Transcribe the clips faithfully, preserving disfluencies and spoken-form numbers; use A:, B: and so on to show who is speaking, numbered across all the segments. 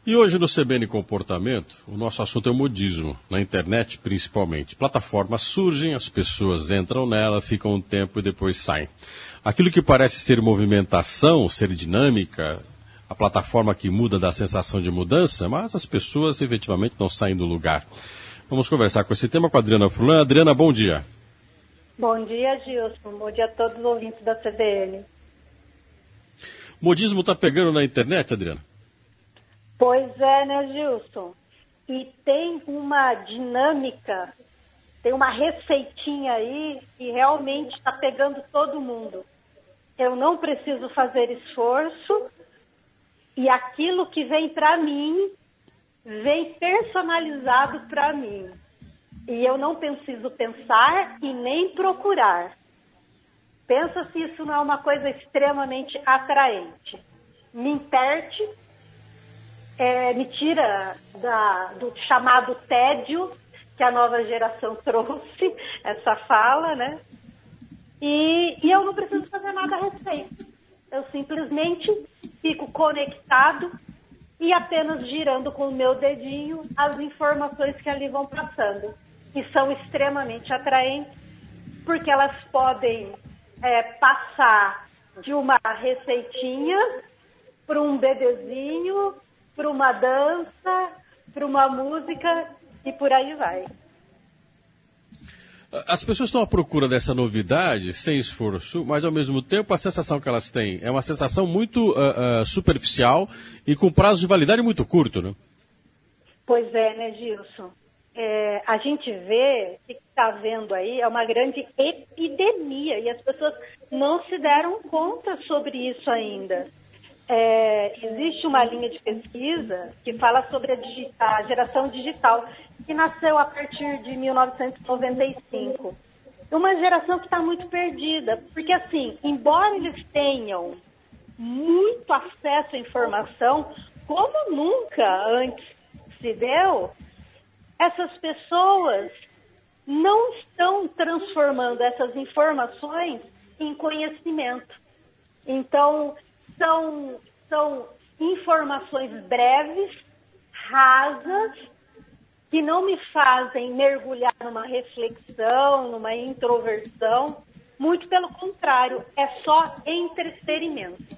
A: E hoje no C B N Comportamento, o nosso assunto é o modismo, na internet principalmente. Plataformas surgem, as pessoas entram nela, ficam um tempo e depois saem. Aquilo que parece ser movimentação, ser dinâmica, a plataforma que muda dá a sensação de mudança, mas as pessoas efetivamente não saem do lugar. Vamos conversar com esse tema com a Adriana Furlan. Adriana, bom dia.
B: Bom dia, Gilson. Bom dia a todos os ouvintes da C B N.
A: Modismo está pegando na internet, Adriana?
B: Pois é, né, Gilson? E tem uma dinâmica, tem uma receitinha aí que realmente está pegando todo mundo. Eu não preciso fazer esforço e aquilo que vem para mim, vem personalizado para mim. E eu não preciso pensar e nem procurar. Pensa se isso não é uma coisa extremamente atraente. Me imperte, é, me tira da, do chamado tédio que a nova geração trouxe, essa fala, né? E, e eu não preciso fazer nada a respeito. Eu simplesmente fico conectado e apenas girando com o meu dedinho as informações que ali vão passando. E são extremamente atraentes, porque elas podem é, passar de uma receitinha para um bebezinho, para uma dança, para uma música e por aí vai.
A: As pessoas estão à procura dessa novidade, sem esforço, mas ao mesmo tempo a sensação que elas têm é uma sensação muito uh, uh, superficial e com prazo de validade muito curto, né?
B: Pois é, né, Gilson? É, a gente vê, o que está vendo aí, é uma grande epidemia e as pessoas não se deram conta sobre isso ainda. É, existe uma linha de pesquisa que fala sobre a, digi- a geração digital, que nasceu a partir de mil novecentos e noventa e cinco. Uma geração que está muito perdida, porque assim, embora eles tenham muito acesso à informação, como nunca antes se deu, essas pessoas não estão transformando essas informações em conhecimento. Então, são, são informações breves, rasas, que não me fazem mergulhar numa reflexão, numa introversão. Muito pelo contrário, é só entretenimento.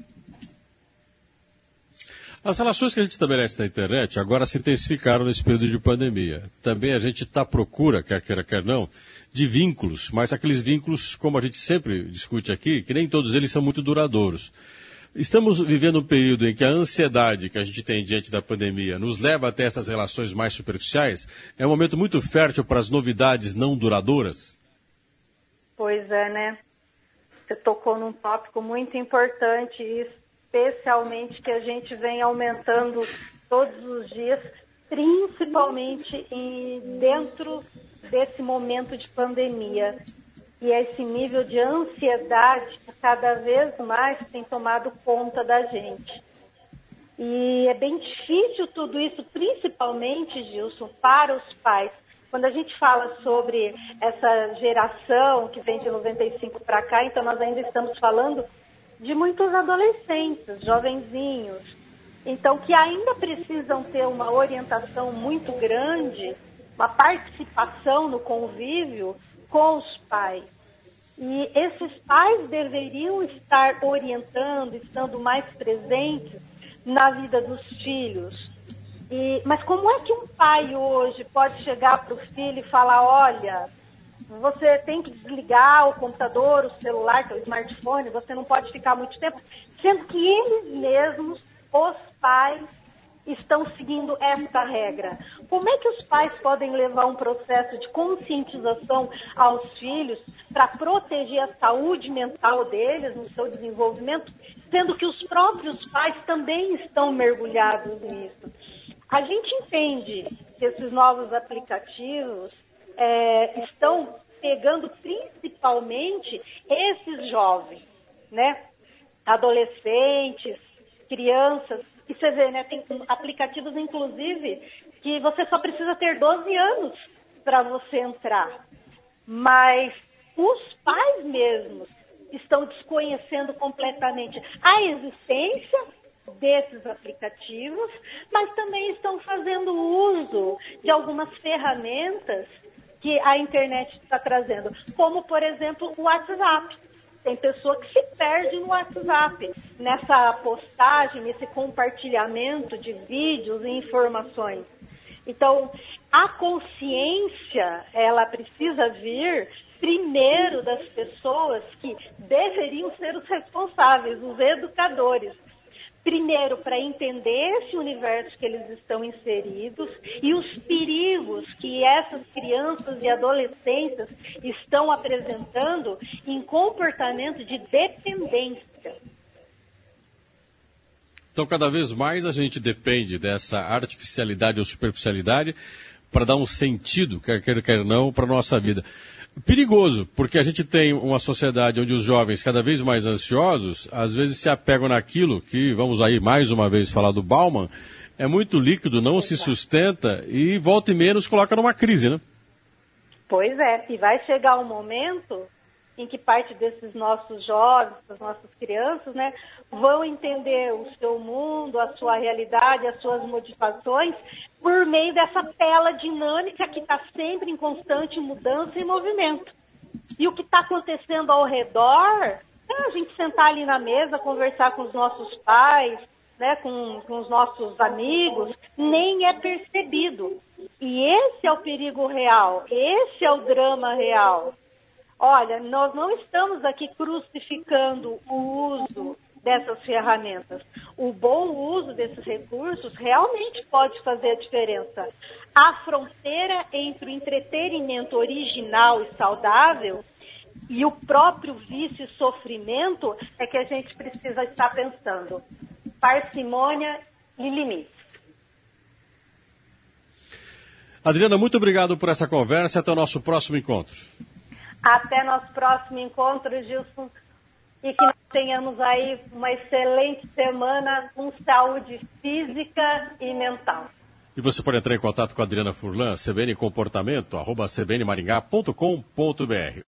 A: As relações que a gente estabelece na internet agora se intensificaram nesse período de pandemia. Também a gente está à procura, quer queira, quer não, de vínculos, mas aqueles vínculos, como a gente sempre discute aqui, que nem todos eles são muito duradouros. Estamos vivendo um período em que a ansiedade que a gente tem diante da pandemia nos leva até essas relações mais superficiais. É um momento muito fértil para as novidades não duradouras?
B: Pois é, né? Você tocou num tópico muito importante, especialmente que a gente vem aumentando todos os dias, principalmente em, dentro desse momento de pandemia. E é esse nível de ansiedade que cada vez mais tem tomado conta da gente. E é bem difícil tudo isso, principalmente, Gilson, para os pais. Quando a gente fala sobre essa geração que vem de noventa e cinco para cá, então nós ainda estamos falando de muitos adolescentes, jovenzinhos, então que ainda precisam ter uma orientação muito grande, uma participação no convívio com os pais. E esses pais deveriam estar orientando, estando mais presentes na vida dos filhos. E, mas como é que um pai hoje pode chegar para o filho e falar, olha, você tem que desligar o computador, o celular, o smartphone, você não pode ficar muito tempo, sendo que eles mesmos, os pais, estão seguindo esta regra. Como é que os pais podem levar um processo de conscientização aos filhos para proteger a saúde mental deles no seu desenvolvimento, sendo que os próprios pais também estão mergulhados nisso? A gente entende que esses novos aplicativos é, estão pegando principalmente esses jovens, né? Adolescentes, crianças. E você vê, né? Tem aplicativos, inclusive, que você só precisa ter doze anos para você entrar. Mas os pais mesmos estão desconhecendo completamente a existência desses aplicativos, mas também estão fazendo uso de algumas ferramentas que a internet está trazendo, como, por exemplo, o WhatsApp. Tem pessoa que se perde no WhatsApp, nessa postagem, nesse compartilhamento de vídeos e informações. Então, a consciência, ela precisa vir primeiro das pessoas que deveriam ser os responsáveis, os educadores. Primeiro, para entender esse universo que eles estão inseridos e os perigos que essas crianças e adolescentes estão apresentando em comportamento de dependência.
A: Então, cada vez mais a gente depende dessa artificialidade ou superficialidade para dar um sentido, quer queira, quer não, para a nossa vida. Perigoso, porque a gente tem uma sociedade onde os jovens, cada vez mais ansiosos, às vezes se apegam naquilo que, vamos aí mais uma vez falar do Bauman, é muito líquido, não se sustenta e volta e meia nos coloca numa crise, né?
B: Pois é, e vai chegar um momento em que parte desses nossos jovens, das nossas crianças, né, vão entender o seu mundo, a sua realidade, as suas motivações, por meio dessa tela dinâmica que está sempre em constante mudança e movimento. E o que está acontecendo ao redor é a gente sentar ali na mesa, conversar com os nossos pais, né, com, com os nossos amigos, nem é percebido. E esse é o perigo real, esse é o drama real. Olha, nós não estamos aqui crucificando o uso dessas ferramentas. O bom uso desses recursos realmente pode fazer a diferença. A fronteira entre o entretenimento original e saudável e o próprio vício e sofrimento é que a gente precisa estar pensando. Parcimônia e limites.
A: Adriana, muito obrigado por essa conversa. Até o nosso próximo encontro.
B: Até nosso próximo encontro, Gilson. E que nós tenhamos aí uma excelente semana com saúde física e mental.
A: E você pode entrar em contato com a Adriana Furlan, C B N Comportamento, arroba c b n maringá ponto com ponto b r.